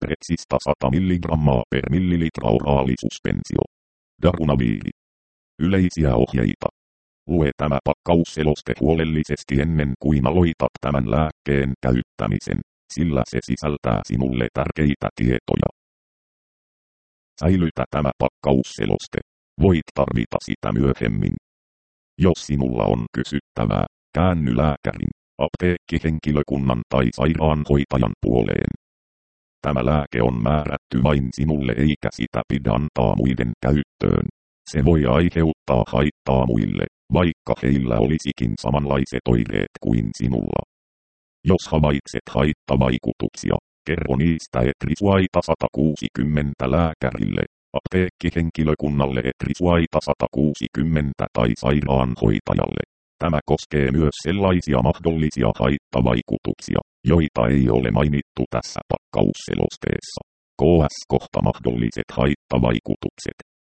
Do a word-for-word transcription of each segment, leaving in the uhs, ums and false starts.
Pretsista sata milligrammaa per millilitra oraalisuspensio. Darunaviiri. Yleisiä ohjeita. Lue tämä pakkausseloste huolellisesti ennen kuin aloitat tämän lääkkeen käyttämisen, sillä se sisältää sinulle tärkeitä tietoja. Säilytä tämä pakkausseloste. Voit tarvita sitä myöhemmin. Jos sinulla on kysyttävää, käänny lääkärin, apteekkihenkilökunnan tai sairaanhoitajan puoleen. Tämä lääke on määrätty vain sinulle eikä sitä pidä antaa muiden käyttöön. Se voi aiheuttaa haittaa muille, vaikka heillä olisikin samanlaiset oireet kuin sinulla. Jos havaitset haittavaikutuksia, kerro niistä Etrisuaita sata kuusikymmentä lääkärille, apteekkihenkilökunnalle Etrisuaita sata kuusikymmentä tai sairaanhoitajalle. Tämä koskee myös sellaisia mahdollisia haittavaikutuksia, joita ei ole mainittu tässä pakkausselosteessa. K S kohta mahdolliset haittavaikutukset.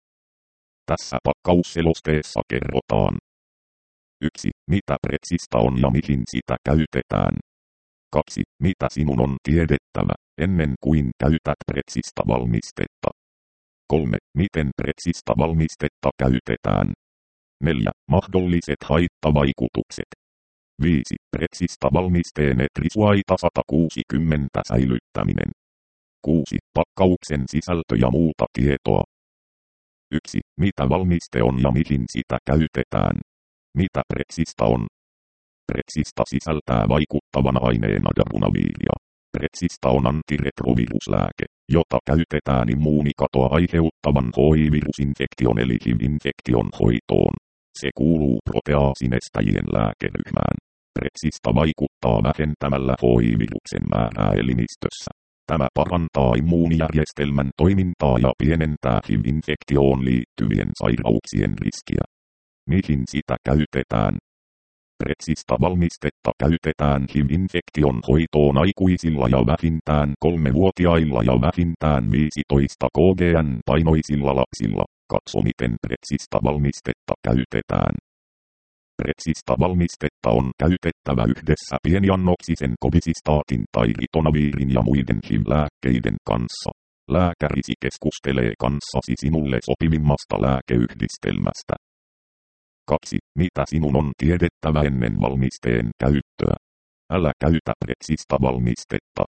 Tässä pakkausselosteessa kerrotaan. yksi. Mitä Pretsista on ja mihin sitä käytetään. kaksi. Mitä sinun on tiedettävä, ennen kuin käytät Pretsista valmistetta. kolme. Miten Pretsista valmistetta käytetään. neljä. Mahdolliset haittavaikutukset. viisi. Pretsista valmisteen Etrisuaita sata kuusikymmentä säilyttäminen. kuusi. Pakkauksen sisältö ja muuta tietoa. yksi. Mitä valmiste on ja mihin sitä käytetään. Mitä Pretsista on? Pretsista sisältää vaikuttavana aineena darunaviiria. Pretsista on antiretroviruslääke, jota käytetään immuunikatoa aiheuttavan H I-virusinfektion eli H I V-infektion hoitoon. Se kuuluu proteaasinestäjien lääkeryhmään. Pretsista vaikuttaa vähentämällä H I-viruksen määrää elimistössä. Tämä parantaa immuunijärjestelmän toimintaa ja pienentää H I V-infektioon liittyvien sairauksien riskiä. Mihin sitä käytetään? Pretsista valmistetta käytetään H I V-infektion hoitoon aikuisilla ja vähintään kolmevuotiailla ja vähintään viisitoista kilogrammaa painoisilla lapsilla. Katso miten Pretsista valmistetta käytetään. Pretsista valmistetta on käytettävä yhdessä pieniannoksisen kovisistaatin tai ritonaviirin ja muiden H I V-lääkkeiden kanssa. Lääkärisi keskustelee kanssasi sinulle sopivimmasta lääkeyhdistelmästä. kaksi. Mitä sinun on tiedettävä ennen valmisteen käyttöä? Älä käytä Pretsista valmistetta.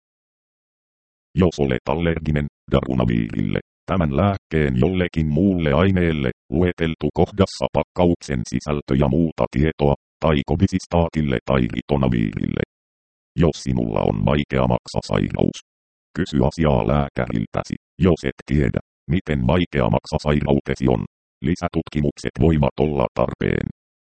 Jos olet allerginen darunaviirille, tämän lääkkeen jollekin muulle aineelle, lueteltu kohdassa pakkauksen sisältö ja muuta tietoa, tai kovisistaatille tai ritonaviirille. Jos sinulla on vaikea maksasairaus, kysy asiaa lääkäriltäsi, jos et tiedä, miten vaikea maksasairautesi on. Lisätutkimukset voivat olla tarpeen.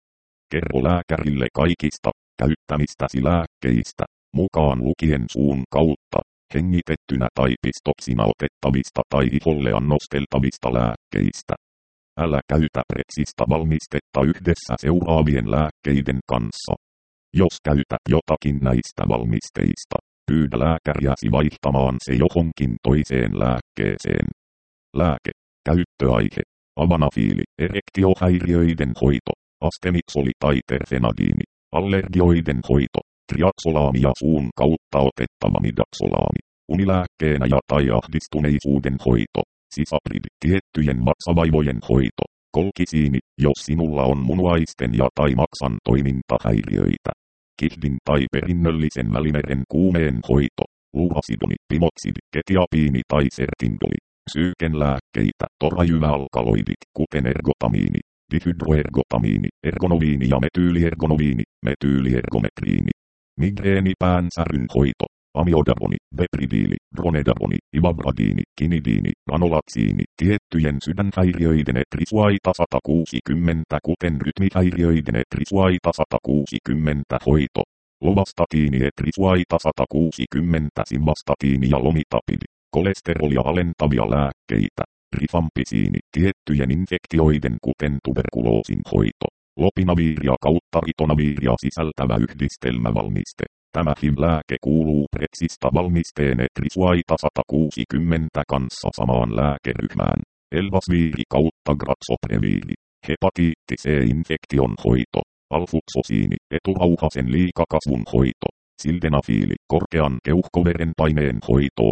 Kerro lääkärille kaikista käyttämistäsi lääkkeistä, mukaan lukien suun kautta, hengitettynä tai pistoksina otettavista tai iholle annosteltavista lääkkeistä. Älä käytä Pretsista valmistetta yhdessä seuraavien lääkkeiden kanssa. Jos käytät jotakin näistä valmisteista, pyydä lääkäriäsi vaihtamaan se johonkin toiseen lääkkeeseen. Lääke. Käyttöaihe. Avanafiili, erektiohäiriöiden hoito, astemiksoli tai terfenadiini, allergioiden hoito, triaksolaami ja suun kautta otettava midaksolaami, unilääkkeenä ja tai ahdistuneisuuden hoito, sisapridi, tiettyjen maksavaivojen hoito, kolkisiini, jos sinulla on munuaisten ja tai maksan toimintahäiriöitä, kihdin tai perinnöllisen välimeren kuumeen hoito, luurasidoni, pimoksidi, ketiapiini tai sertindoli. Psyykenlääkkeitä, torajyväalkaloidit, kuten ergotamiini, dihydroergotamiini, ergonoviini ja metyyliergonoviini, metyyliergometriini. Migreenipäänsäryn hoito, amiodaroni, bepridiili, dronedaroni, ivabradiini, kinidiini, ranolatsiini, tiettyjen sydänhäiriöiden Etrisuaita sata kuusikymmentä kuten rytmihäiriöiden Etrisuaita sata kuusikymmentä hoito, lovastatiini Etrisuaita sata kuusikymmentä simvastatiini ja lomitapidi. Kolesterolia alentavia lääkkeitä, rifampisiini, tiettyjen infektioiden kuten tuberkuloosin hoito, lopinaviiria kautta ritonaviiria sisältävä yhdistelmävalmiste. Tämä H I V-lääke kuuluu Pretsista valmisteen Etrisuaita sata kuusikymmentä kanssa samaan lääkeryhmään. Elvasviiri kautta graxopreviiri, hepatiitti C-infektion hoito, alfuksosiini, eturauhasen liikakasvun hoito, sildenafiili korkean keuhkoverenpaineen hoitoon.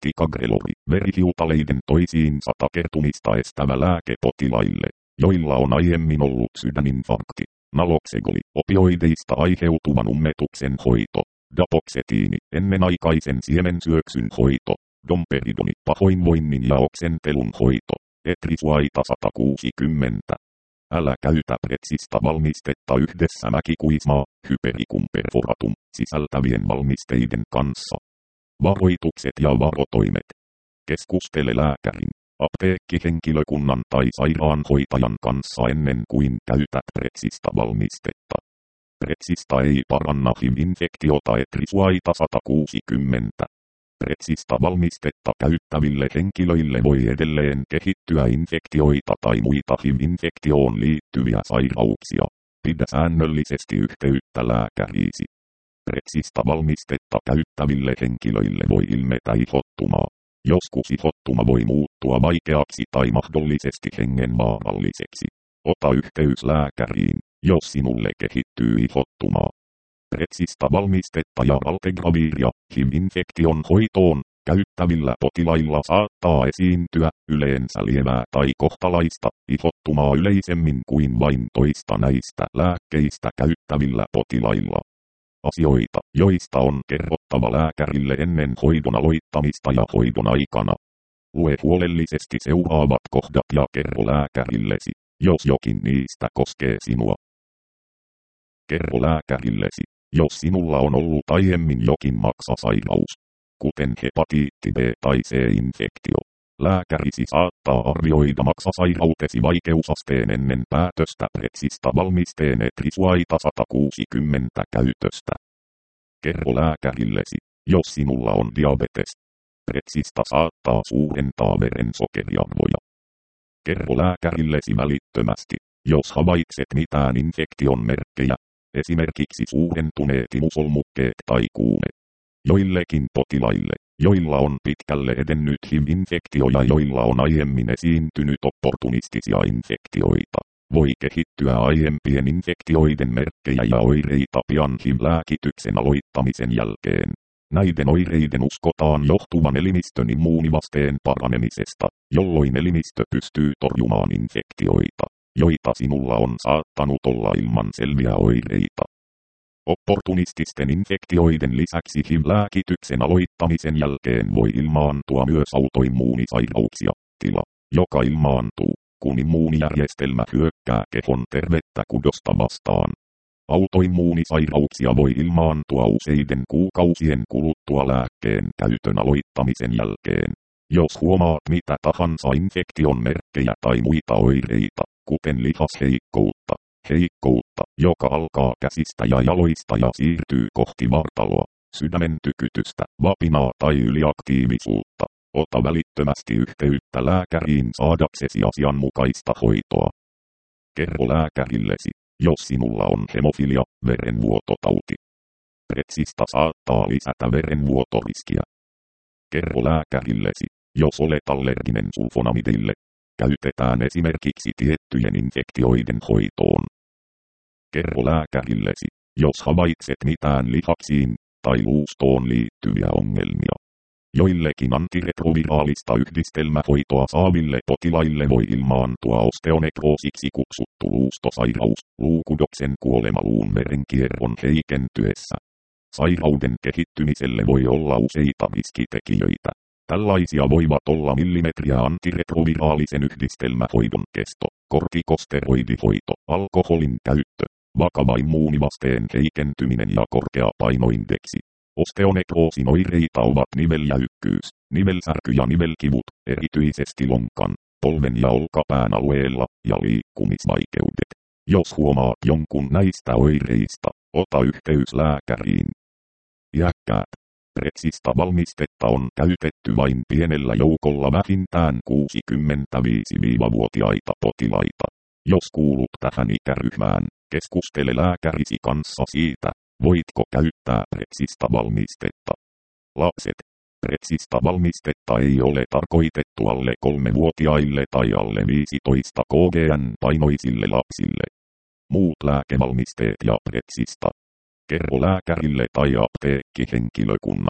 Ticagrelor, verihiutaleiden toisiinsa takertumista estävä lääke potilaille, joilla on aiemmin ollut sydäninfarkti. Naloxegol, opioideista aiheutuvan ummetuksen hoito. Dapoxetiini, ennenaikaisen siemensyöksyn hoito. Domperidoni, pahoinvoinnin ja oksentelun hoito. Etrisuaita sata kuusikymmentä. Älä käytä pretsistä valmistetta yhdessä mäkikuismaa, hypericum perforatum, sisältävien valmisteiden kanssa. Varoitukset ja varotoimet. Keskustele lääkärin, apteekkihenkilökunnan tai sairaanhoitajan kanssa ennen kuin käytät pretsistä valmistetta. Pretsistä ei paranna H I V-infektiota etrisuaita sata kuusikymmentä. Pretsistä valmistetta käyttäville henkilöille voi edelleen kehittyä infektioita tai muita H I V-infektioon liittyviä sairauksia. Pidä säännöllisesti yhteyttä lääkäriisi. Pretsistä valmistetta käyttäville henkilöille voi ilmetä ihottumaa. Joskus ihottuma voi muuttua vaikeaksi tai mahdollisesti hengenvaaralliseksi. Ota yhteys lääkäriin, jos sinulle kehittyy ihottumaa. Pretsistä valmistetta ja valtegraviria H I V-infektion hoitoon käyttävillä potilailla saattaa esiintyä yleensä lievää tai kohtalaista ihottumaa yleisemmin kuin vain toista näistä lääkkeistä käyttävillä potilailla. Asioita, joista on kerrottava lääkärille ennen hoidon aloittamista ja hoidon aikana. Lue huolellisesti seuraavat kohdat ja kerro lääkärillesi, jos jokin niistä koskee sinua. Kerro lääkärillesi, jos sinulla on ollut aiemmin jokin maksasairaus, kuten hepatiitti B tai C-infektio. Lääkärisi saattaa arvioida maksasairautesi vaikeusasteen ennen päätöstä pretsistä valmisteen etrisuaita sata kuusikymmentä käytöstä. Kerro lääkärillesi, jos sinulla on diabetes. Pretsistä saattaa suurentaa verensokeriarvoja. Kerro lääkärillesi välittömästi, jos havaitset mitään infektion merkkejä, esimerkiksi suurentuneet imusolmukkeet tai kuume. Joillekin potilaille, joilla on pitkälle edennyt H I V-infektio ja joilla on aiemmin esiintynyt opportunistisia infektioita, voi kehittyä aiempien infektioiden merkkejä ja oireita pian H I V-lääkityksen aloittamisen jälkeen. Näiden oireiden uskotaan johtuvan elimistön immuunivasteen paranemisesta, jolloin elimistö pystyy torjumaan infektioita, joita sinulla on saattanut olla ilman selviä oireita. Opportunististen infektioiden lisäksi H I V-lääkityksen aloittamisen jälkeen voi ilmaantua myös autoimmuunisairauksia, tila, joka ilmaantuu, kun immuunijärjestelmä hyökkää kehon tervettä kudosta vastaan. Autoimmuunisairauksia voi ilmaantua useiden kuukausien kuluttua lääkkeen käytön aloittamisen jälkeen. Jos huomaat mitä tahansa infektion merkkejä tai muita oireita, kuten lihasheikkoutta, heikkoutta, joka alkaa käsistä ja jaloista ja siirtyy kohti vartaloa, sydämen tykytystä, vapinaa tai yliaktiivisuutta, ota välittömästi yhteyttä lääkäriin saadaksesi asianmukaista hoitoa. Kerro lääkärillesi, jos sinulla on hemofilia, verenvuototauti. Pretsistä saattaa lisätä verenvuotoriskiä. Kerro lääkärillesi, jos olet allerginen sulfonamidille. Käytetään esimerkiksi tiettyjen infektioiden hoitoon. Kerro lääkärillesi, jos havaitset mitään lihaksiin tai luustoon liittyviä ongelmia. Joillekin antiretroviraalista yhdistelmähoitoa saaville potilaille voi ilmaantua osteonekroosiksi kutsuttu luustosairaus, luukudoksen kuolema luun verenkierron heikentyessä. Sairauden kehittymiselle voi olla useita riskitekijöitä. Tällaisia voivat olla millimetriä antiretroviraalisen yhdistelmähoidon kesto, kortikosteroidihoito, alkoholin käyttö, vakava immuunivasteen heikentyminen ja korkea painoindeksi. Osteonekroosin oireita ovat niveljäykkyys, nivelsärky ja nivelkivut, erityisesti lonkan, polven ja olkapään alueella, ja liikkumisvaikeudet. Jos huomaat jonkun näistä oireista, ota yhteys lääkäriin. Iäkkäät. Pretsistä valmistetta on käytetty vain pienellä joukolla vähintään kuusikymmentäviisi-vuotiaita potilaita. Jos kuulut tähän ikäryhmään, keskustele lääkärisi kanssa siitä, voitko käyttää pretsistä valmistetta. Lapset. Pretsistä valmistetta ei ole tarkoitettu alle kolmevuotiaille tai alle viisitoista kilogrammaa-painoisille lapsille. Muut lääkevalmisteet ja pretsistä. Kerro lääkärille tai apteekkihenkilökunnalle,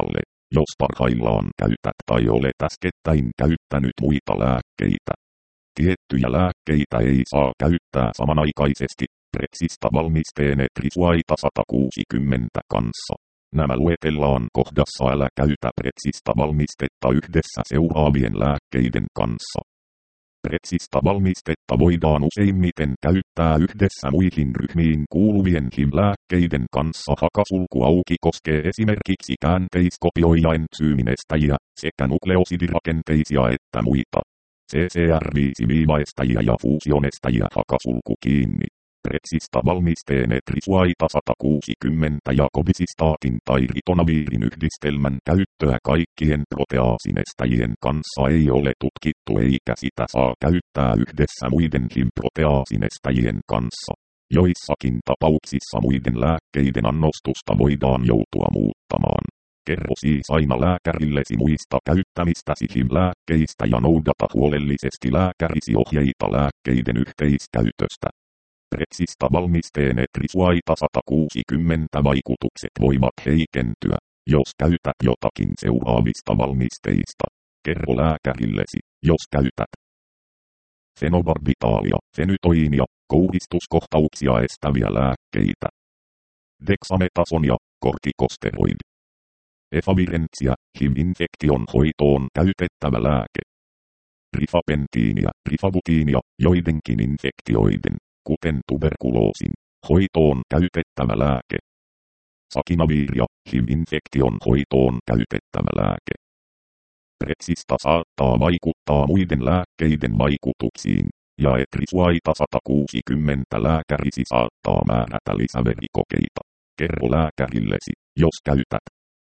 jos parhaillaan käytät tai olet äskettäin käyttänyt muita lääkkeitä. Tiettyjä lääkkeitä ei saa käyttää samanaikaisesti Pretsista valmisteen Etrisuaita sata kuusikymmentä kanssa. Nämä luetellaan kohdassa älä käytä Pretsista valmistetta yhdessä seuraavien lääkkeiden kanssa. Pretsista valmistetta voidaan useimmiten käyttää yhdessä muihin ryhmiin kuuluvien H I M-lääkkeiden kanssa. Hakasulku auki koskee esimerkiksi käänteiskopioja entsyyminestäjiä sekä nukleosidirakenteisia että muita C C R viisi-estäjiä ja fuusionestäjiä. Hakasulku kiinni. Pretsista valmisteen Etrisuaita sata kuusikymmentä ja kovisistaatin tai ritonaviirin yhdistelmän käyttöä kaikkien proteaasinestäjien kanssa ei ole tutkittu eikä sitä saa käyttää yhdessä muiden H I M-proteaasinestäjien kanssa. Joissakin tapauksissa muiden lääkkeiden annostusta voidaan joutua muuttamaan. Kerro siis aina lääkärillesi muista käyttämistäsi H I M-lääkkeistä ja noudata huolellisesti lääkärisi ohjeita lääkkeiden yhteiskäytöstä. Pretsista valmisteen Etrisuaita sata kuusikymmentä vaikutukset voivat heikentyä, jos käytät jotakin seuraavista valmisteista. Kerro lääkärillesi, jos käytät fenobarbitaalia, fenytoinia, kouhistuskohtauksia estäviä lääkkeitä, dexametasonia, kortikosteroidi, efavirentsiä, H I M-infektion hoitoon käytettävä lääke, rifapentiinia, rifabutiinia, joidenkin infektioiden, kuten tuberkuloosin, hoitoon käytettävä lääke, sakinaviiria, H I M-infektion hoitoon käytettävä lääke. Pretsista saattaa vaikuttaa muiden lääkkeiden vaikutuksiin, ja Etrisuaita sata kuusikymmentä lääkärisi saattaa määrätä lisäverikokeita. Kerro lääkärillesi, jos käytät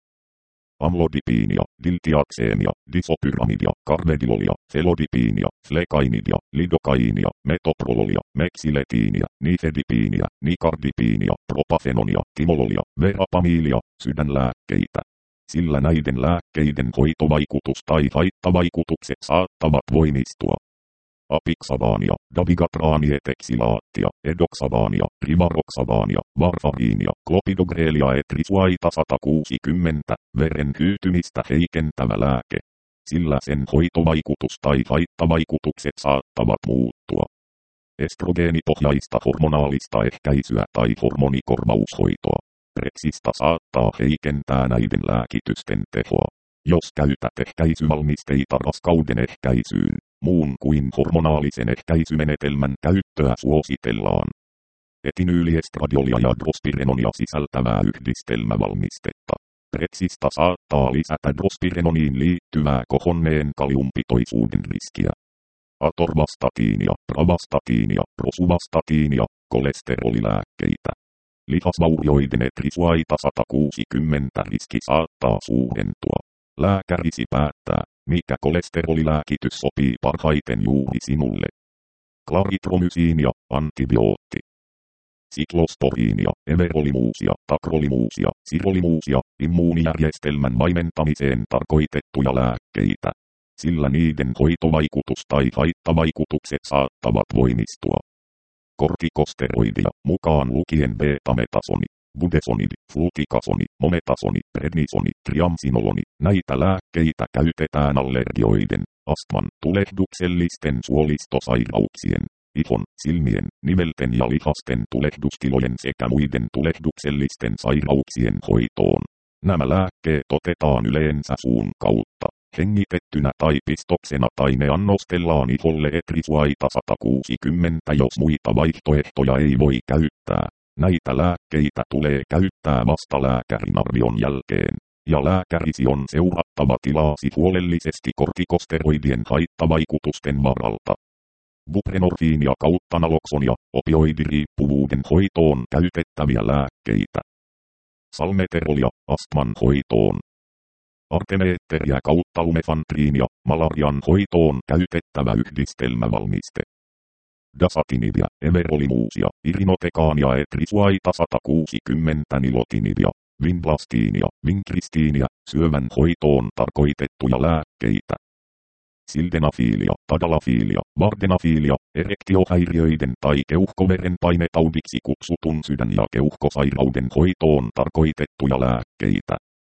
amlodipiinia, diltiakseemia, disopyramidia, karvedilolia, felodipiinia, flekainidia, lidokainia, metoprololia, meksiletiinia, nifedipiinia, nikardipiinia, propafenonia, timololia, verapamiilia, sydänlääkkeitä. Sillä näiden lääkkeiden hoitovaikutus tai haittavaikutukset saattavat voimistua. Apixabaania, dabigatraanietiksilaattia, edoxabaania, rivaroxabaania, varfariinia, klopidogrelia Etrisuaita sata kuusikymmentä, veren hyytymistä heikentävä lääke. Sillä sen hoitovaikutus tai haittavaikutukset saattavat muuttua. Estrogeenipohjaista hormonaalista ehkäisyä tai hormonikorvaushoitoa. Pretsista saattaa heikentää näiden lääkitysten tehoa. Jos käytät ehkäisyvalmisteita raskauden ehkäisyyn, muun kuin hormonaalisen ehkäisymenetelmän käyttöä suositellaan. Etinyyliestradiolia ja drospirenonia sisältävää yhdistelmävalmistetta. Pretsista saattaa lisätä drospirenoniin liittyvää kohonneen kaliumpitoisuuden riskiä. Atorvastatiinia, pravastatiinia, rosuvastatiinia, kolesterolilääkkeitä. Lihasvaurioiden Etrisuaita sata kuusikymmentä riski saattaa suurentua. Lääkärisi päättää, mikä kolesterolilääkitys sopii parhaiten juuri sinulle. Klaritromysiinia, antibiootti. Siklosporiinia, everolimuusia, takrolimuusia, sirolimuusia, immuunijärjestelmän vaimentamiseen tarkoitettuja lääkkeitä. Sillä niiden hoitovaikutus tai haittavaikutukset saattavat voimistua. Kortikosteroidia, mukaan lukien beta-metasoni, budesonidi, flutikasoni, mometasoni, prednisoni, triamsinoloni. Näitä lääkkeitä käytetään allergioiden, astman, tulehduksellisten suolistosairauksien, ihon, silmien, nivelten ja lihasten tulehdustilojen sekä muiden tulehduksellisten sairauksien hoitoon. Nämä lääkkeet otetaan yleensä suun kautta, hengitettynä tai pistoksena tai ne annostellaan iholle Etrisuaita sata kuusikymmentä, jos muita vaihtoehtoja ei voi käyttää. Näitä lääkkeitä tulee käyttää vasta lääkärin arvion jälkeen, ja lääkärisi on seurattava tilaasi huolellisesti kortikosteroidien haittavaikutusten varalta. Buprenorfiinia kautta naloksonia, opioidiriippuvuuden hoitoon käytettäviä lääkkeitä. Salmeterolia, astman hoitoon. Artemeetteriä kautta lumefantriinia, malarian hoitoon käytettävä yhdistelmävalmiste. Dasatinibia, everolimuusia, irinotekaania Etrisuaita sata kuusikymmentä nilotinibia, vinblastiinia, vinkristiinia, syövän hoitoon tarkoitettuja lääkkeitä. Sildenafiilia, tadalafiilia, vardenafiilia, erektiohäiriöiden tai keuhkoverenpainetaudiksi kutsutun sydän- ja keuhkosairauden hoitoon tarkoitettuja lääkkeitä.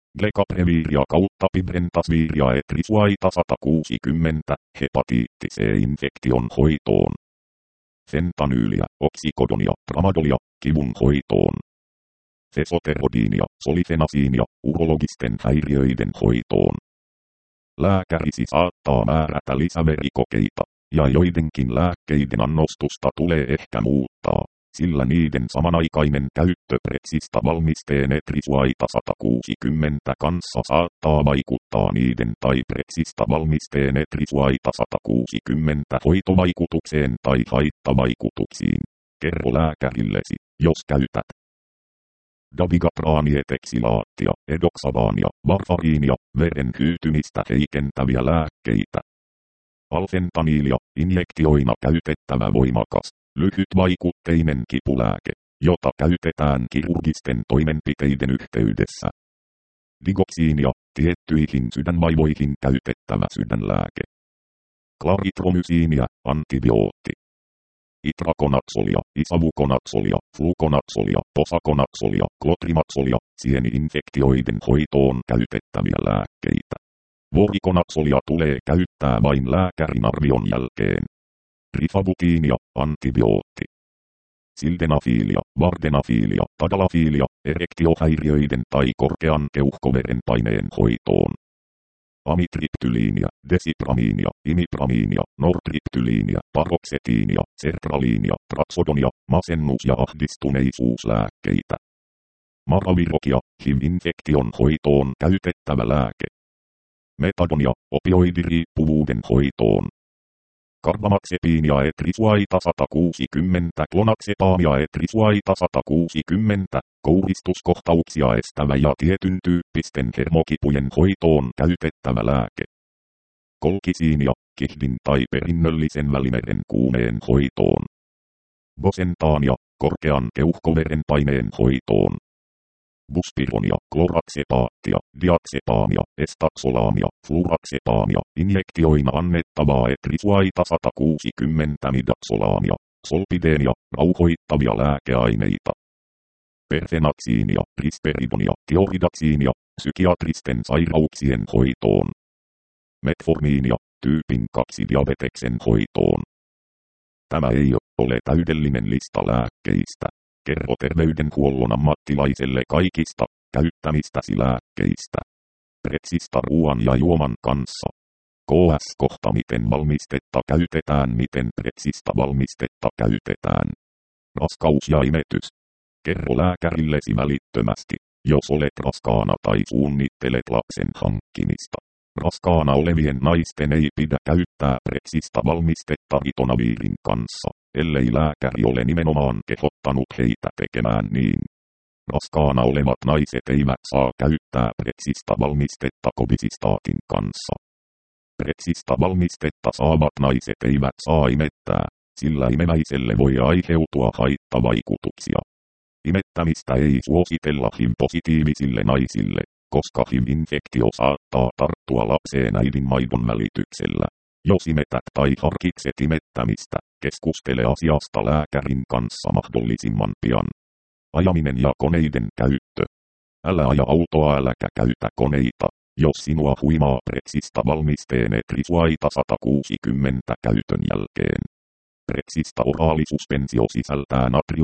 Dekapreviria kautta pibrentasviria etrisuaita sata kuusikymmentä, hepatiitti C-infektion hoitoon. Fentanyyliä, oksikodonia, tramadolia, kivun hoitoon. Fesoterodiinia, solifenasiinia, urologisten häiriöiden hoitoon. Lääkärisi saattaa määrätä lisäverikokeita, ja joidenkin lääkkeiden annostusta tulee ehkä muuttaa, sillä niiden samanaikainen käyttö pretsistä valmisteen etrisuaita sata kuusikymmentä kanssa saattaa vaikuttaa niiden tai pretsistä valmisteen etrisuaita sata kuusikymmentä hoitovaikutukseen tai haittavaikutuksiin. Kerro lääkärillesi, jos käytät dabigapraanieteksilaattia, edoksavaania, varfariinia, veren hyytymistä heikentäviä lääkkeitä. Alfentaniilia, injektioina käytettävä voimakas, lyhytvaikutteinen kipulääke, jota käytetään kirurgisten toimenpiteiden yhteydessä. Digoksiinia, tiettyihin sydänvaivoihin käytettävä sydänlääke. Klaritromysiinia, antibiootti. Itrakonaksolia, isavukonaksolia, flukonaksolia, posakonaksolia, klotrimaksolia, sieni-infektioiden hoitoon käytettäviä lääkkeitä. Vorikonaksolia tulee käyttää vain lääkärin arvion jälkeen. Rifabutiinia, antibiootti. Sildenafiilia, vardenafiilia, tadalafiilia, erektiohäiriöiden tai korkean keuhkoverenpaineen hoitoon. Amitriptyliinia, desipramiinia, imipramiinia, nortriptyliinia, paroksetiinia, sertraliinia, traksodonia, masennus- ja ahdistuneisuuslääkkeitä. Maravirokia, H I V-infektion hoitoon käytettävä lääke. Metadonia, opioidiriippuvuuden hoitoon. Karbamaxepiinia etrisuaita sata kuusikymmentä, klonaxepaamia etrisuaita sata kuusikymmentä, kouristuskohtauksia estävä ja tietyn tyyppisten hermokipujen hoitoon käytettävä lääke. Kolkisiinia, kihdin tai perinnöllisen välimeren kuumeen hoitoon. Bosentaania, korkean keuhkoverenpaineen hoitoon. Buspironia, kloraksepaattia, diaksepaamia, estaksolaamia, fluraksepaamia, injektioina annettavaa etrisuaita sata kuusikymmentä midaksolaamia, solpideenia, rauhoittavia lääkeaineita. Perfenaksiinia, risperidonia, tioridaksiinia, psykiatristen sairauksien hoitoon. Metformiinia, tyypin kaksi diabeteksen hoitoon. Tämä ei ole täydellinen lista lääkkeistä. Kerro terveydenhuollon ammattilaiselle kaikista käyttämistäsi lääkkeistä. Pretsistä ruoan ja juoman kanssa. K S kohta miten valmistetta käytetään, miten pretsistä valmistetta käytetään. Raskaus ja imetys. Kerro lääkärillesi välittömästi, jos olet raskaana tai suunnittelet lapsen hankkimista. Raskaana olevien naisten ei pidä käyttää pretsistä valmistetta ritonaviirin kanssa, ellei lääkäri ole nimenomaan kehottanut heitä tekemään niin. Raskaana olevat naiset eivät saa käyttää pretsistä valmistetta kovisistaatin kanssa. Pretsistä valmistetta saavat naiset eivät saa imettää, sillä imeväiselle voi aiheutua haittavaikutuksia. Imettämistä ei suositella H I V-positiivisille naisille, koska H I V-infektio saattaa tarttua lapseen äidin maidon välityksellä. Jos imetät tai harkitset imettämistä, keskustele asiasta lääkärin kanssa mahdollisimman pian. Ajaminen ja koneiden käyttö. Älä aja autoa äläkä käytä koneita, jos sinua huimaa pretsistä valmisteen etrisuaita sata kuusikymmentä käytön jälkeen. Pretsistä oraalisuspensio sisältää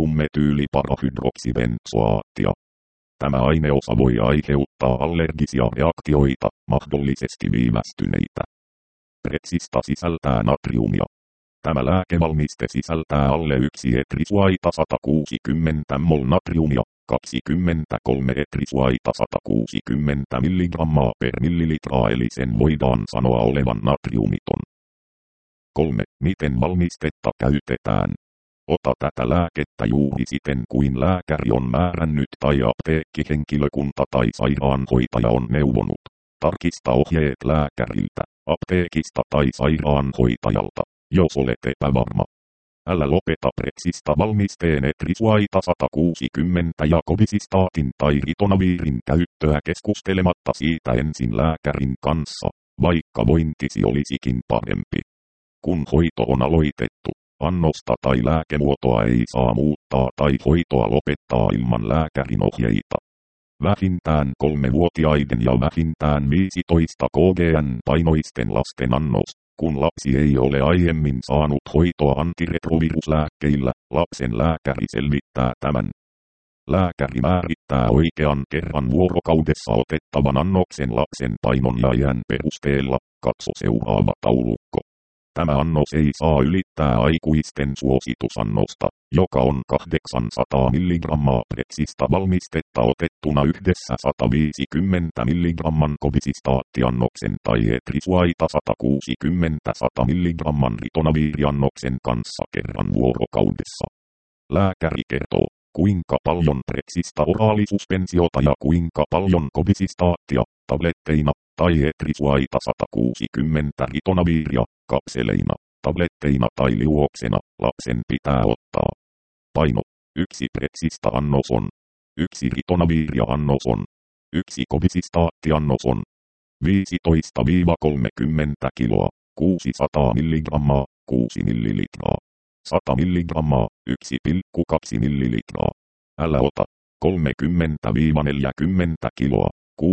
natriummetyyliparahydroksibenzoaattia. Tämä aineosa voi aiheuttaa allergisia reaktioita, mahdollisesti viivästyneitä. Pretsistä sisältää natriumia. Tämä lääkevalmiste sisältää alle yksi etrisuaita sata kuusikymmentä mol natriumia, kaksikymmentäkolme etrisuaita sata kuusikymmentä milligrammaa per millilitra, eli sen voidaan sanoa olevan natriumiton. kolme. Miten valmistetta käytetään? Ota tätä lääkettä juuri siten kuin lääkäri on määrännyt tai apteekkihenkilökunta tai sairaanhoitaja on neuvonut. Tarkista ohjeet lääkäriltä, apteekista tai sairaanhoitajalta, jos olet epävarma. Älä lopeta pretsistä valmisteen etrisuaita sata kuusikymmentä ja kovisistaatin tai ritonaviirin käyttöä keskustelematta siitä ensin lääkärin kanssa, vaikka vointisi olisikin parempi. Kun hoito on aloitettu, annosta tai lääkemuotoa ei saa muuttaa tai hoitoa lopettaa ilman lääkärin ohjeita. Vähintään kolmevuotiaiden ja vähintään viisitoista kilogrammaa painoisten lasten annos. Kun lapsi ei ole aiemmin saanut hoitoa antiretroviruslääkkeillä, lapsen lääkäri selvittää tämän. Lääkäri määrittää oikean kerran vuorokaudessa otettavan annoksen lapsen painon ja iän perusteella. Katso seuraava taulukko. Tämä annos ei saa ylittää aikuisten suositusannosta, joka on kahdeksansataa milligrammaa Prexista valmistetta otettuna yhdessä sata viisikymmentä milligramman kobisistaattiannoksen tai etrisuaita sata kuusikymmentä sata milligramman ritonaviiriannoksen kanssa kerran vuorokaudessa. Lääkäri kertoo, kuinka paljon Prexista oraalisuspensiota ja kuinka paljon kobisistaattia, tabletteina, tai etrisuaita sata kuusikymmentä ritonaviiria, kapseleina, tabletteina tai liuoksena, lapsen pitää ottaa. Paino. Yksi Prexista annos on. Yksi ritonaviiria annos on. Yksi kobisistaattiannos on. viisitoista kolmekymmentä kiloa, kuusisataa milligrammaa, kuusi millilitraa. sata milligrammaa, yksi pilkku kaksi millilitraa. Älä ota. kolmekymmentä neljäkymmentä kiloa,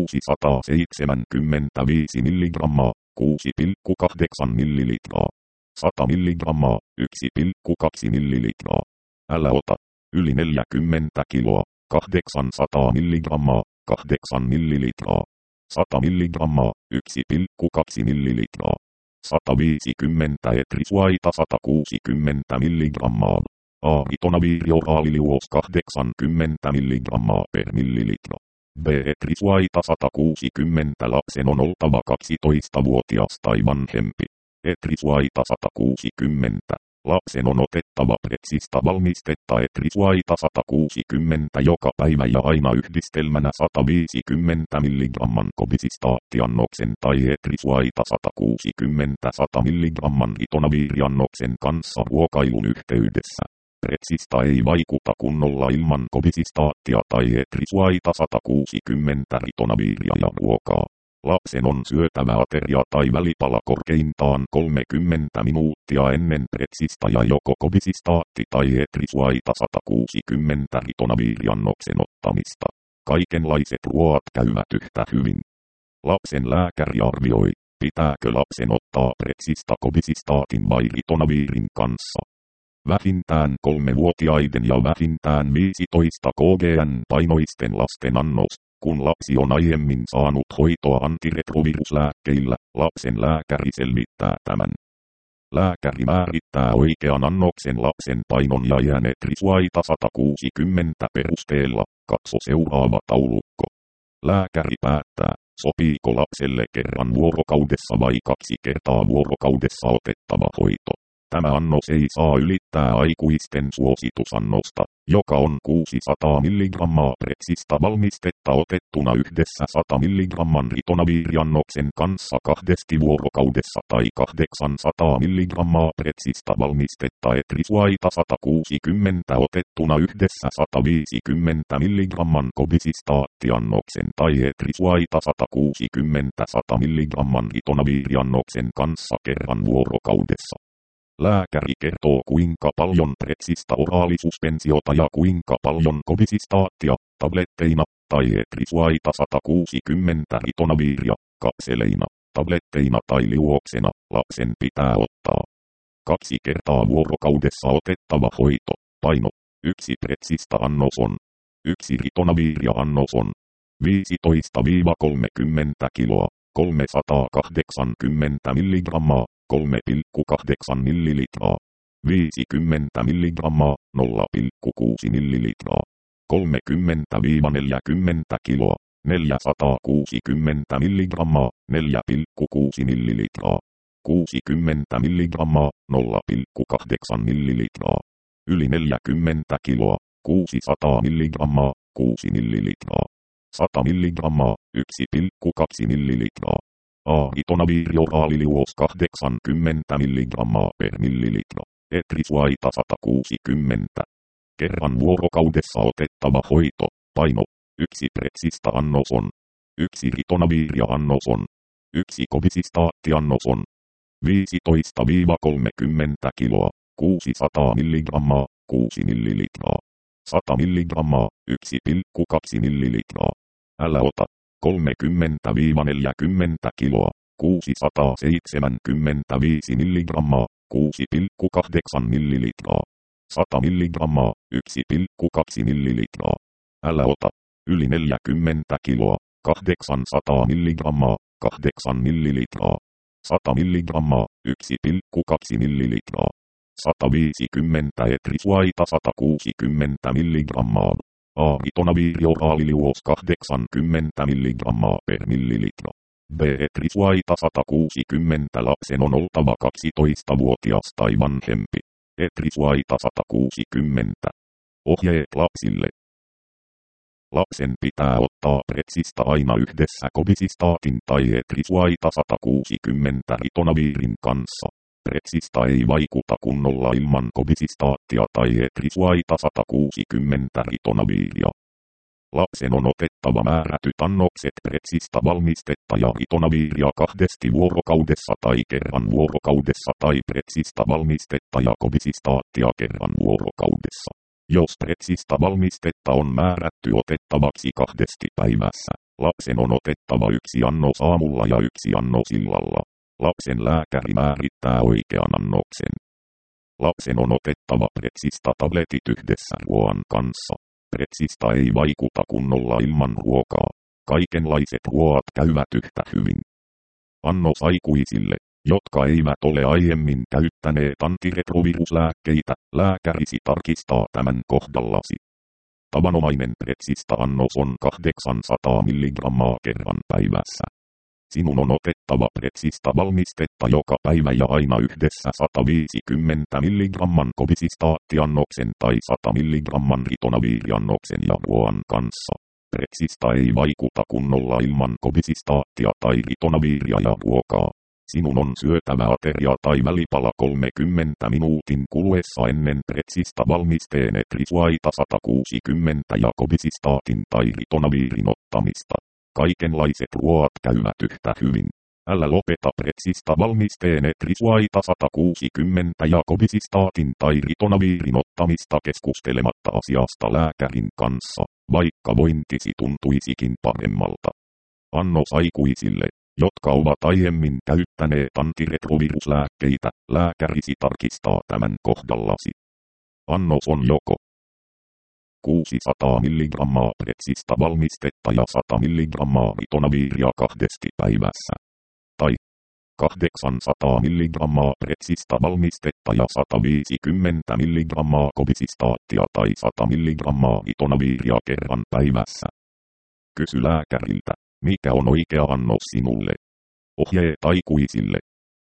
kuusisataaseitsemänkymmentäviisi milligrammaa, kuusi pilkku kahdeksan millilitraa. sata milligrammaa, yksi pilkku kaksi millilitraa. Älä ota. Yli neljäkymmentä kiloa, kahdeksansataa milligrammaa, kahdeksan millilitraa. sata milligrammaa, yksi pilkku kaksi millilitraa. sata viisikymmentä etrisuaita sata kuusikymmentä milligrammaa. A-ritonaviiri oraaliliuos kahdeksankymmentä milligrammaa per millilitra. B-etrisuaita sata kuusikymmentä lapsen on oltava kaksitoistavuotias tai vanhempi. Etrisuaita sata kuusikymmentä. Lapsen on otettava Prexista valmistetta etrisuaita sata kuusikymmentä joka päivä ja aina yhdistelmänä sata viisikymmentä milligramman kobisistaattiannoksen tai etrisuaita sata kuusikymmentä sata milligramman ritonaviiriannoksen kanssa ruokailun yhteydessä. Prexista ei vaikuta kunnolla ilman kobisistaattia tai etrisuaita sata kuusikymmentä ritonaviiria ja ruokaa. Lapsen on syötävä ateria tai välipala korkeintaan kolmekymmentä minuuttia ennen Prexista ja joko kobisistaatti tai etrisuaita sata kuusikymmentä ritonaviiriannoksen ottamista. Kaikenlaiset ruoat käyvät yhtä hyvin. Lapsen lääkäri arvioi, pitääkö lapsen ottaa Prexista kobisistaatin vai ritonaviirin kanssa. Vähintään kolmevuotiaiden ja vähintään viisitoista kilogrammaa painoisten lasten annos. Kun lapsi on aiemmin saanut hoitoa antiretroviruslääkkeillä, lapsen lääkäri selvittää tämän. Lääkäri määrittää oikean annoksen lapsen painon ja iän etrisuaita sata kuusikymmentä perusteella. Katso seuraava taulukko. Lääkäri päättää, sopiiko lapselle kerran vuorokaudessa vai kaksi kertaa vuorokaudessa otettava hoito. Tämä annos ei saa ylittää aikuisten suositusannosta, joka on kuusisataa milligrammaa Prexista valmistetta otettuna yhdessä sata milligramman ritonaviiriannoksen kanssa kahdesti vuorokaudessa tai kahdeksansataa milligrammaa Prexista valmistetta etrisuaita sata kuusikymmentä otettuna yhdessä sata viisikymmentä milligramman kobisistaattiannoksen tai etrisuaita sata kuusikymmentä sata milligramman ritonaviiriannoksen kanssa kerran vuorokaudessa. Lääkäri kertoo kuinka paljon Prexista oraalisuspensiota ja kuinka paljon kobisistaattia, tabletteina, tai etrisuaita sata kuusikymmentä ritonaviiria, kapseleina, tabletteina tai liuoksena, lapsen pitää ottaa. Kaksi kertaa vuorokaudessa otettava hoito, paino, yksi Prexista annos on. Yksi ritonaviiria annos on. viisitoista kolmekymmentä kiloa, kolmesataakahdeksankymmentä milligrammaa. kolme pilkku kahdeksan millilitraa. viisikymmentä milligrammaa, nolla pilkku kuusi millilitraa. kolmekymmentä neljäkymmentä kiloa, neljäsataakuusikymmentä milligrammaa, neljä pilkku kuusi millilitraa. kuusikymmentä milligrammaa, nolla pilkku kahdeksan millilitraa. Yli neljäkymmentä kiloa, kuusisataa milligrammaa, kuusi millilitraa. sata milligrammaa, yksi pilkku kaksi millilitraa. A-ritonaviiri oraaliliuos kahdeksankymmentä milligrammaa per millilitra. Etrisuaita sata kuusikymmentä. Kerran vuorokaudessa otettava hoito, paino. Yksi Prexista annos on. Yksi ritonaviiria annos on. Yksi kobisistaattiannos on. viisitoista kolmekymmentä kiloa, kuusisataa milligrammaa, kuusi millilitraa. sata milligrammaa, yksi pilkku kaksi millilitraa. Älä ota. kolmekymmentä neljäkymmentä kiloa. kuusisataaseitsemänkymmentäviisi milligrammaa. kuusi pilkku kahdeksan millilitraa. sata milligrammaa. yksi pilkku kaksi millilitraa. Älä ota. Yli neljäkymmentä kiloa. kahdeksansataa milligrammaa. kahdeksan millilitraa. sata milligrammaa. yksi pilkku kaksi millilitraa. sata viisikymmentä etrisuaita sata kuusikymmentä milligrammaa. A-ritonaviiri oraaliliuos kahdeksankymmentä milligrammaa per millilitra. B-etrisuaita sata kuusikymmentä lapsen on oltava kaksitoistavuotias tai vanhempi. Etrisuaita sata kuusikymmentä. Ohjeet lapsille. Lapsen pitää ottaa pretsistä aina yhdessä kobisistaatin tai etrisuaita sata kuusikymmentä ritonaviirin kanssa. Pretsistä ei vaikuta kunnolla ilman kobisistaattia tai etrisuaita sata kuusikymmentä ritonaviiria. Lapsen on otettava määrätyt annokset pretsistä valmistetta ja ritonaviiria kahdesti vuorokaudessa tai kerran vuorokaudessa tai pretsistä valmistetta ja kobisistaattia kerran vuorokaudessa. Jos pretsistä valmistetta on määrätty otettavaksi kahdesti päivässä, lapsen on otettava yksi annos aamulla ja yksi annos illalla. Lapsen lääkäri määrittää oikean annoksen. Lapsen on otettava pretsistä tabletit yhdessä ruoan kanssa. Pretsistä ei vaikuta kunnolla ilman ruokaa. Kaikenlaiset ruoat käyvät yhtä hyvin. Annos aikuisille, jotka eivät ole aiemmin käyttäneet antiretroviruslääkkeitä, lääkärisi tarkistaa tämän kohdallasi. Tavanomainen pretsistä annos on kahdeksansataa milligrammaa kerran päivässä. Sinun on otettava pretsistä valmistetta joka päivä ja aina yhdessä sata viisikymmentä milligramman kobisistaattiannoksen tai sata milligramman ritonaviiriannoksen ja ruoan kanssa. Pretsistä ei vaikuta kunnolla ilman kobisistaattia tai ritonaviiria ja ruokaa. Sinun on syötävä ateria tai välipala kolmekymmentä minuutin kuluessa ennen pretsistä valmisteen etrisuaita sata kuusikymmentä ja kobisistaatin tai ritonaviirin ottamista. Kaikenlaiset ruoat käyvät yhtä hyvin. Älä lopeta pretsistä valmisteen etrisuaita sata kuusikymmentä ja kobisistaatin tai ritonaviirin ottamista keskustelematta asiasta lääkärin kanssa, vaikka vointisi tuntuisikin paremmalta. Annos aikuisille, jotka ovat aiemmin käyttäneet antiretroviruslääkkeitä, lääkärisi tarkistaa tämän kohdallasi. Annos on joko kuusisataa milligrammaa pretsistä valmistetta ja sata milligrammaa ritonaviiria kahdesti päivässä. Tai kahdeksansataa milligrammaa pretsistä valmistetta ja sata viisikymmentä milligrammaa kobisistaattia tai sata milligrammaa ritonaviiria kerran päivässä. Kysy lääkäriltä, mikä on oikea annos sinulle. Ohjeet aikuisille.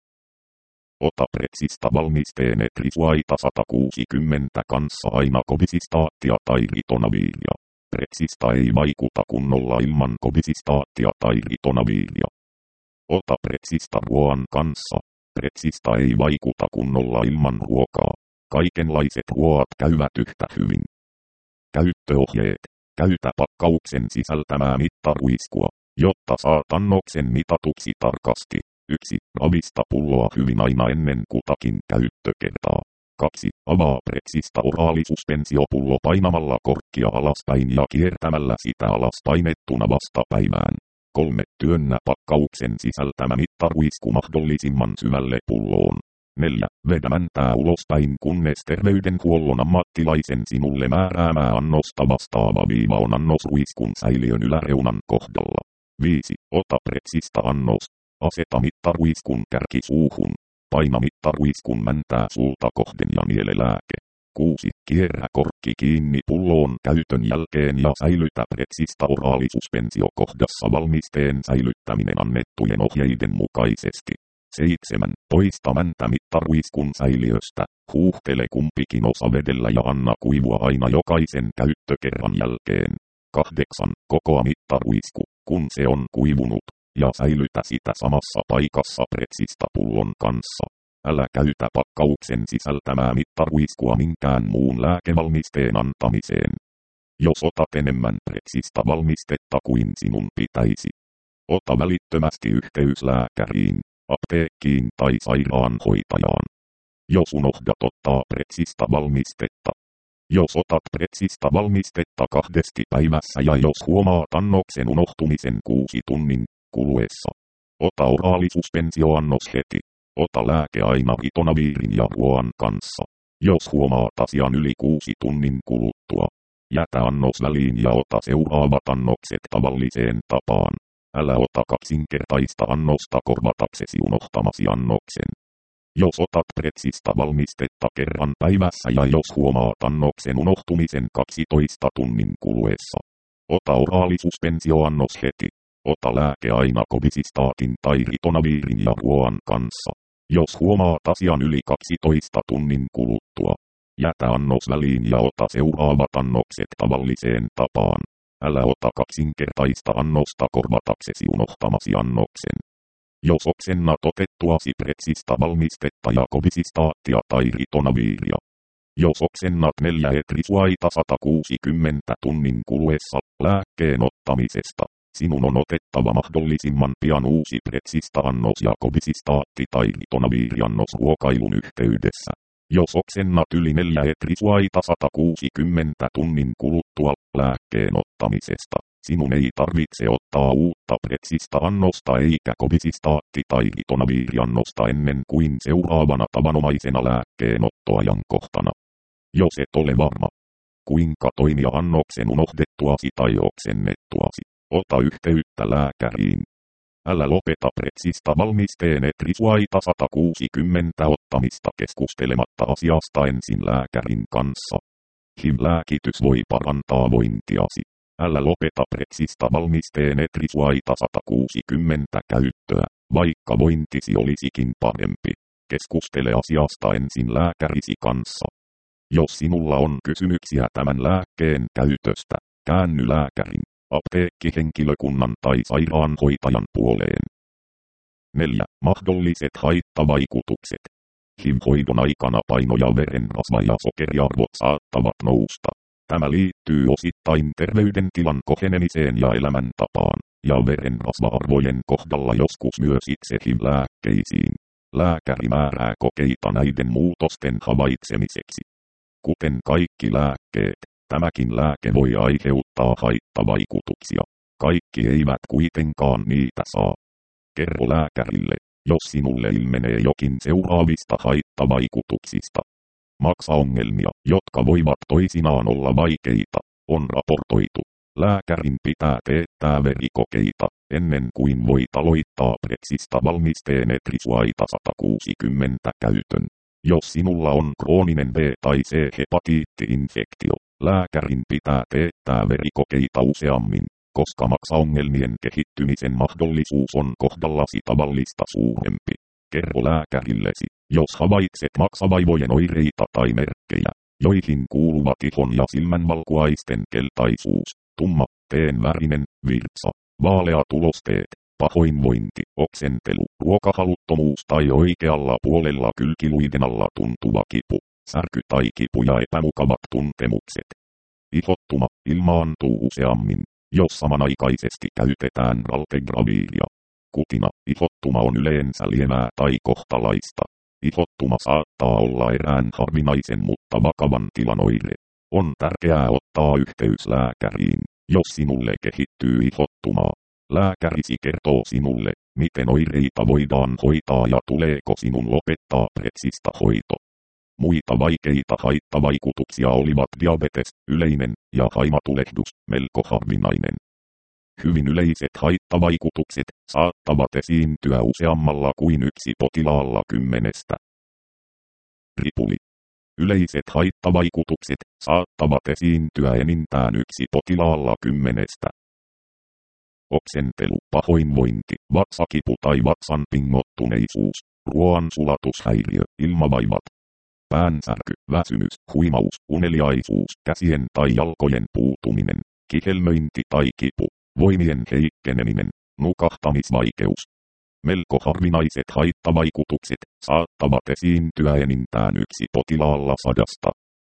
Ota pretsistä valmisteen etrisuaita sata kuusikymmentä kanssa aina kobisistaattia tai ritonaviiria. Pretsistä ei vaikuta kunnolla ilman kobisistaattia tai ritonaviiria. Ota pretsistä ruoan kanssa. Pretsistä ei vaikuta kunnolla ilman ruokaa. Kaikenlaiset ruoat käyvät yhtä hyvin. Käyttöohjeet. Käytä pakkauksen sisältämää mittaruiskua, jotta saat annoksen mitatuksi tarkasti. yksi. Ravista pulloa hyvin aina ennen kutakin käyttökertaa. kaksi. Avaa pretsistä oraalisuspensiopullo painamalla korkkia alaspäin ja kiertämällä sitä alaspainettuna vastapäivään. kolme. Työnnä pakkauksen sisältämä mittaruisku mahdollisimman syvälle pulloon. neljä. Vedä mäntää ulospäin kunnes terveydenhuollon ammattilaisen sinulle määräämää annosta vastaava viiva on annosruiskun säiliön yläreunan kohdalla. viisi. Ota pretsistä annos. Aseta mittaruiskun kärki suuhun. Paina mittaruiskun mäntää sulta kohden ja niele lääke. kuusi. Kierrä korkki kiinni pulloon käytön jälkeen ja säilytä pretsistä oraalisuspensiokohdassa valmisteen säilyttäminen annettujen ohjeiden mukaisesti. seitsemän. Poista mäntä mittaruiskun säiliöstä. Huuhtele kumpikin osa vedellä ja anna kuivua aina jokaisen käyttökerran jälkeen. kahdeksan. Kokoa mittaruisku, kun se on kuivunut, ja säilytä sitä samassa paikassa pretsistä pullon kanssa. Älä käytä pakkauksen sisältämää mittaruiskua minkään muun lääkevalmisteen antamiseen. Jos otat enemmän pretsistä valmistetta kuin sinun pitäisi, ota välittömästi yhteys lääkäriin, apteekkiin tai sairaanhoitajaan. Jos unohdat ottaa pretsistä valmistetta, Jos otat pretsistä valmistetta kahdesti päivässä ja jos huomaat annoksen unohtumisen kuusi tunnin kuluessa, ota oraalisuspensio-annos heti. Ota lääke aina ritonaviirin ja ruoan kanssa. Jos huomaat asian yli kuusi tunnin kuluttua, jätä annos väliin ja ota seuraavat annokset tavalliseen tapaan. Älä ota kaksinkertaista annosta korvataksesi unohtamasi annoksen. Jos otat pretsistä valmistetta kerran päivässä ja jos huomaat annoksen unohtumisen kaksitoista tunnin kuluessa, ota oraalisuspensio-annos heti. Ota lääke aina kovisistaatin tai ritonaviirin ja ruoan kanssa. Jos huomaat asian yli kaksitoista tunnin kuluttua, jätä annos väliin ja ota seuraavat annokset tavalliseen tapaan. Älä ota kaksinkertaista annosta korvataksesi unohtamasi annoksen. Jos oksennat otettuasi pretsistä valmistetta ja kovisistaattia tai ritonaviiria. Jos oksennat neljä etrisuaita sata kuusikymmentä tunnin kuluessa lääkkeen ottamisesta, sinun on otettava mahdollisimman pian uusi pretsistä annos ja kovisistaatti tai ritonaviiriannos ruokailun yhteydessä. Jos oksennat yli neljä etrisuaita sata kuusikymmentä tunnin kuluttua lääkkeen ottamisesta, sinun ei tarvitse ottaa uutta pretsistä annosta eikä kovisistaatti tai ritonaviiriannosta ennen kuin seuraavana tavanomaisena lääkkeenottoajankohtana. Jos et ole varma, kuinka toimia annoksen unohdettuasi tai oksennettuasi, ota yhteyttä lääkäriin. Älä lopeta pretsistä valmisteen etrisuaita sata kuusikymmentä ottamista keskustelematta asiasta ensin lääkärin kanssa. H I V-lääkitys voi parantaa vointiasi. Älä lopeta pretsistä valmisteen etrisuaita sata kuusikymmentä käyttöä, vaikka vointisi olisikin parempi. Keskustele asiasta ensin lääkärisi kanssa. Jos sinulla on kysymyksiä tämän lääkkeen käytöstä, käänny lääkärin, apteekkihenkilökunnan tai sairaanhoitajan puoleen. neljä. Mahdolliset haittavaikutukset. H I V-hoidon aikana paino ja verenrasva ja sokeriarvot saattavat nousta. Tämä liittyy osittain terveydentilan kohenemiseen ja elämäntapaan, ja verenrasva-arvojen kohdalla joskus myös itse H I V-lääkkeisiin. Lääkäri määrää kokeita näiden muutosten havaitsemiseksi. Kuten kaikki lääkkeet, tämäkin lääke voi aiheuttaa haittavaikutuksia. Kaikki eivät kuitenkaan niitä saa. Kerro lääkärille, jos sinulle ilmenee jokin seuraavista haittavaikutuksista. Maksaongelmia, jotka voivat toisinaan olla vaikeita, on raportoitu. Lääkärin pitää teettää verikokeita, ennen kuin voi aloittaa pretsistä valmisteen etrisuaita sata kuusikymmentä käytön. Jos sinulla on krooninen B- tai C-hepatiitti-infektio, lääkärin pitää teettää verikokeita useammin, koska maksaongelmien kehittymisen mahdollisuus on kohdallasi tavallista suurempi. Kerro lääkärillesi, jos havaitset maksavaivojen oireita tai merkkejä, joihin kuuluvat ihon ja silmänvalkuaisten keltaisuus, tumma, teenvärinen, virtsa, vaalea tulosteet, pahoinvointi, oksentelu, ruokahaluttomuus tai oikealla puolella kylkiluiden alla tuntuva kipu, särky tai kipu ja epämukavat tuntemukset. Ihottuma ilmaantuu useammin, jos samanaikaisesti käytetään raltegraviiria. Kutina, ihottuma on yleensä lievää tai kohtalaista. Ihottuma saattaa olla erään harvinaisen mutta vakavan tilan oire. On tärkeää ottaa yhteys lääkäriin, jos sinulle kehittyy ihottumaa. Lääkärisi kertoo sinulle, miten oireita voidaan hoitaa ja tuleeko sinun lopettaa pretsistä hoito. Muita vaikeita haittavaikutuksia olivat diabetes, yleinen, ja haimatulehdus, melko harvinainen. Hyvin yleiset haittavaikutukset saattavat esiintyä useammalla kuin yksi potilaalla kymmenestä. Ripuli. Yleiset haittavaikutukset saattavat esiintyä enintään yksi potilaalla kymmenestä. Oksentelu, pahoinvointi, vatsakipu tai vatsan pingottuneisuus, ruoan sulatushäiriö, ilmavaivat, päänsärky, väsymys, huimaus, uneliaisuus, käsien tai jalkojen puutuminen, kihelmöinti tai kipu, voimien heikkeneminen, nukahtamisvaikeus. Melko harvinaiset haittavaikutukset saattavat esiintyä enintään yksi potilaalla sadasta.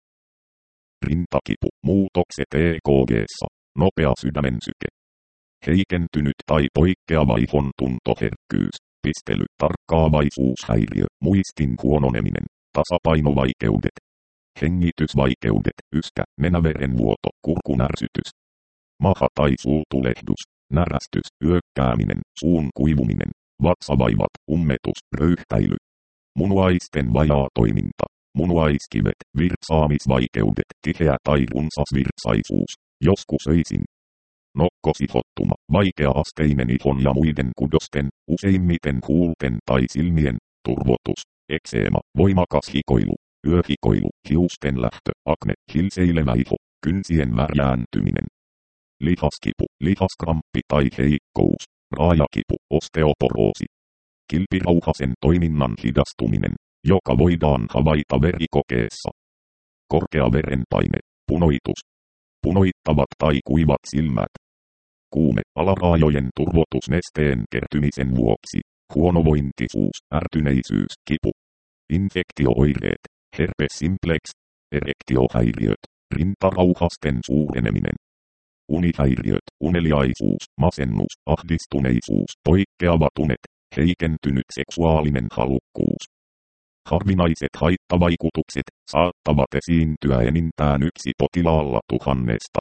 Rintakipu, muutokset E K G:ssa, nopea sydämensyke. Heikentynyt tai poikkeava ihon tuntoherkkyys, pistely, tarkkaavaisuushäiriö, muistin huononeminen, tasapainovaikeudet. hengitysvaikeudet, yskä, nenäverenvuoto, kurkunärsytys, maha- tai suutulehdus, närästys, yökkääminen, suun kuivuminen, vatsavaivat, ummetus, röyhtäily, munuaisten vajaa toiminta, munuaiskivet, virtsaamisvaikeudet, tiheä tai runsas virtsaisuus, joskus öisin, nokkosihottuma, vaikea-asteinen ihon ja muiden kudosten, useimmiten huulten tai silmien, turvotus, ekseema, voimakas hikoilu, yöhikoilu, hiusten lähtö, akne, hilseilevä iho, kynsien värjääntyminen, lihaskipu, lihaskrampi tai heikkous, raajakipu, osteoporoosi, kilpirauhasen toiminnan hidastuminen, joka voidaan havaita verikokeessa, korkea verenpaine, punoitus, punoittavat tai kuivat silmät, kuume, alaraajojen turvotus nesteen kertymisen vuoksi, huonovointisuus, ärtyneisyys, kipu, infektio-oireet, herpes simplex, erektiohäiriöt, rintarauhasten suureneminen, unihäiriöt, uneliaisuus, masennus, ahdistuneisuus, poikkeava tunet, heikentynyt seksuaalinen halukkuus. Harvinaiset haittavaikutukset saattavat esiintyä enintään yksi potilaalla tuhannesta.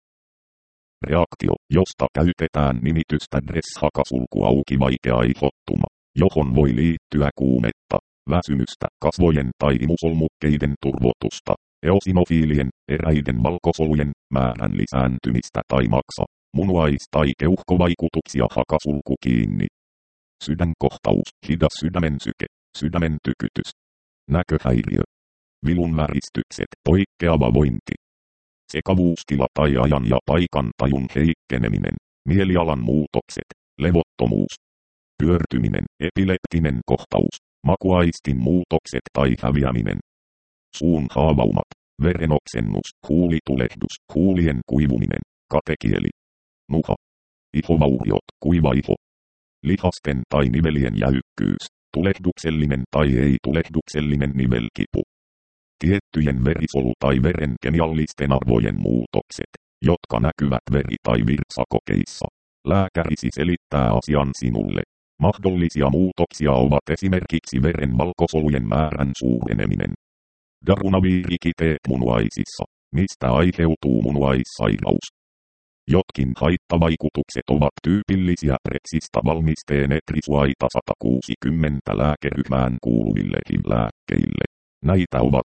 Reaktio, josta käytetään nimitystä Dress-hakasulku auki vaikea ihottuma, johon voi liittyä kuumetta, väsymystä, kasvojen tai imusolmukkeiden turvotusta, eosinofiilien, eräiden valkosolujen määrän lisääntymistä tai maksa, munuais- tai keuhkovaikutuksia hakasulku kiinni. Sydänkohtaus, hidas sydämen syke, sydämen tykytys, näköhäiriö, vilun väristykset, poikkeava vointi, sekavuustila tai ajan ja paikan tajun heikkeneminen, mielialan muutokset, levottomuus, pyörtyminen, epileptinen kohtaus, makuaistin muutokset tai häviäminen, suun haavaumat, verenoksennus, huulitulehdus, huulien kuivuminen, katekieli, nuha, ihovauriot, kuiva iho, lihasten tai nivelien jäykkyys, tulehduksellinen tai ei-tulehduksellinen nivelkipu, tiettyjen verisolu- tai veren kemiallisten arvojen muutokset, jotka näkyvät veri- tai virtsakokeissa. Lääkärisi selittää asian sinulle. Mahdollisia muutoksia ovat esimerkiksi veren valkosolujen määrän suureneminen. Darunaviirikiteet munuaisissa, mistä aiheutuu munuaissairaus. Jotkin haittavaikutukset ovat tyypillisiä Prexista valmisteen etrisuaita sata kuusikymmentä lääkeryhmään kuuluville H I V-lääkkeille. Näitä ovat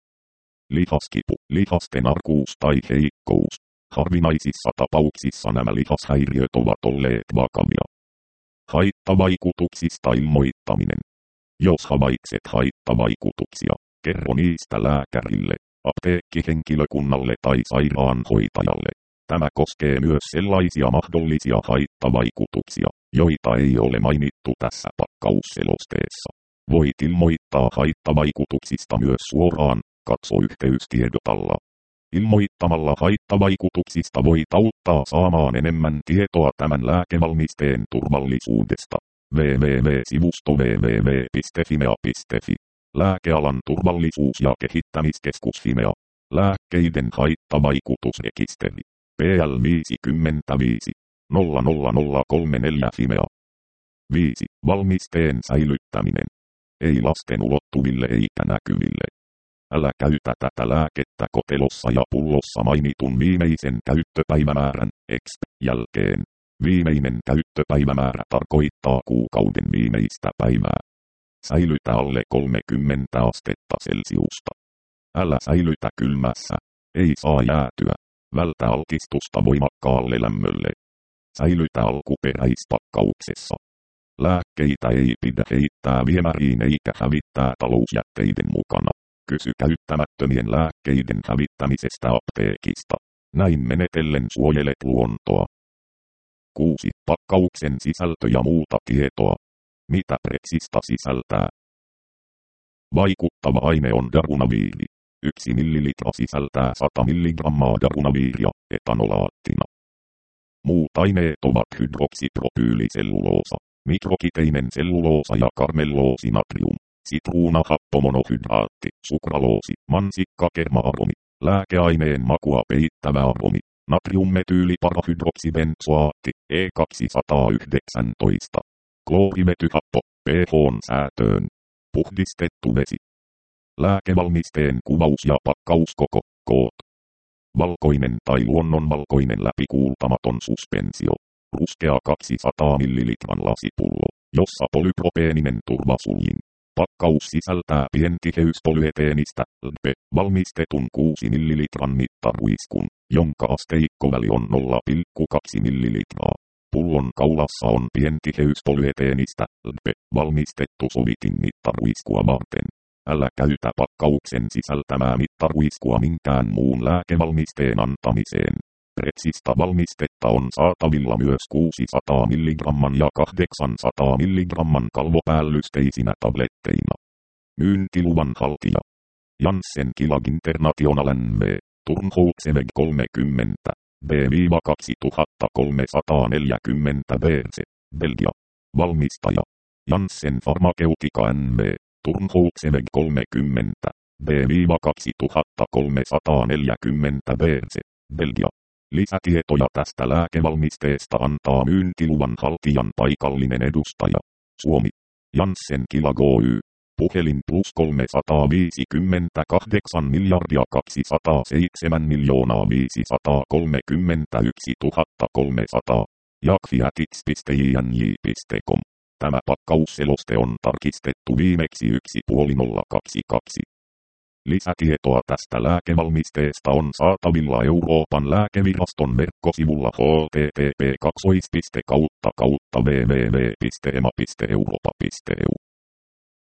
lihaskipu, lihasten arkuus tai heikkous. Harvinaisissa tapauksissa nämä lihashäiriöt ovat olleet vakavia. Haittavaikutuksista ilmoittaminen. Jos havaitset haittavaikutuksia, kerro niistä lääkärille, apteekkihenkilökunnalle tai sairaanhoitajalle. Tämä koskee myös sellaisia mahdollisia haittavaikutuksia, joita ei ole mainittu tässä pakkausselosteessa. Voit ilmoittaa haittavaikutuksista myös suoraan, katso yhteystiedotalla. Ilmoittamalla haittavaikutuksista voit auttaa saamaan enemmän tietoa tämän lääkevalmisteen turvallisuudesta. double-u double-u double-u piste sivusto double-u double-u double-u piste fimea piste fi. Lääkealan turvallisuus- ja kehittämiskeskus Fimea. Lääkkeiden haittavaikutusrekisteri. P L viisikymmentäviisi nolla nolla nolla kolme neljä Fimea. viisi. Valmisteen säilyttäminen. Ei lasten ulottuville eikä näkyville. Älä käytä tätä lääkettä kotelossa ja pullossa mainitun viimeisen käyttöpäivämäärän exp jälkeen. Viimeinen käyttöpäivämäärä tarkoittaa kuukauden viimeistä päivää. Säilytä alle kolmekymmentä astetta Celsiusta. Älä säilytä kylmässä. Ei saa jäätyä. Vältä altistusta voimakkaalle lämmölle. Säilytä alkuperäispakkauksessa. Lääkkeitä ei pidä heittää viemäriin eikä hävittää talousjätteiden mukana. Kysy käyttämättömien lääkkeiden hävittämisestä apteekista. Näin menetellen suojelet luontoa. kuusi. Pakkauksen sisältö ja muuta tietoa. Mitä Prexista sisältää? Vaikuttava aine on darunaviiri. Yksi millilitra sisältää sata milligrammaa darunaviiria etanolaattina. Muut aineet ovat hydroksipropyyliselluloosa, mikrokiteinen selluloosa ja karmelloosi-natrium, sitruunahappomonohydraatti, sukraloosi, mansikkakerma-aromi, lääkeaineen makua peittävä aromi, natriummetyyliparahydroksibenzoaatti, E kaksisataayhdeksäntoista, kloorivetyhappo, pH:n säätöön, puhdistettu vesi. Lääkevalmisteen kuvaus ja pakkauskoko, koot. Valkoinen tai luonnonvalkoinen läpikuultamaton suspensio. Ruskea kaksisataa millilitran lasipullo, jossa polypropeeninen turvasuljin. Pakkaus sisältää pientiheyspolyeeteenistä, L P, valmistetun kuusi millilitran mittaruiskun, jonka asteikkoväli on nolla pilkku kaksi millilitraa. Pullon kaulassa on pientiheyspolyeeteenistä, L P, valmistettu sovitin mittaruiskua varten. Älä käytä pakkauksen sisältämää mittaruiskua minkään muun lääkevalmisteen antamiseen. Pretsistä valmistetta on saatavilla myös kuusisataa milligramman ja kahdeksansataa milligramman kalvopäällysteisinä tabletteina. Myyntiluvan haltija. Janssen Kilag International N V, Turnhoutseväg kolmekymmentä, B kaksituhattakolmesataaneljäkymmentä B C, Belgia. Valmistaja. Janssen Pharmaceutica N V, Turnhoutseväg kolmekymmentä, B kaksituhattakolmesataaneljäkymmentä B C, Belgia. Lisätietoja tästä lääkevalmisteesta antaa myyntiluvan haltijan paikallinen edustaja. Suomi. Janssen Kilag Oy. Puhelin plus kolmesataaviisikymmentäkahdeksan miljardia kaksisataaseitsemän miljoonaa viisisataakolmekymmentäyksituhattakolmesataa. Jakfiatix piste j n j piste com. Tämä pakkausseloste on tarkistettu viimeksi yksi piste nolla kaksikymmentäkaksi. Lisätietoa tästä lääkevalmisteesta on saatavilla Euroopan lääkeviraston verkkosivulla h t t p kaksi piste kautta kautta w w w piste e m a piste europa piste e u.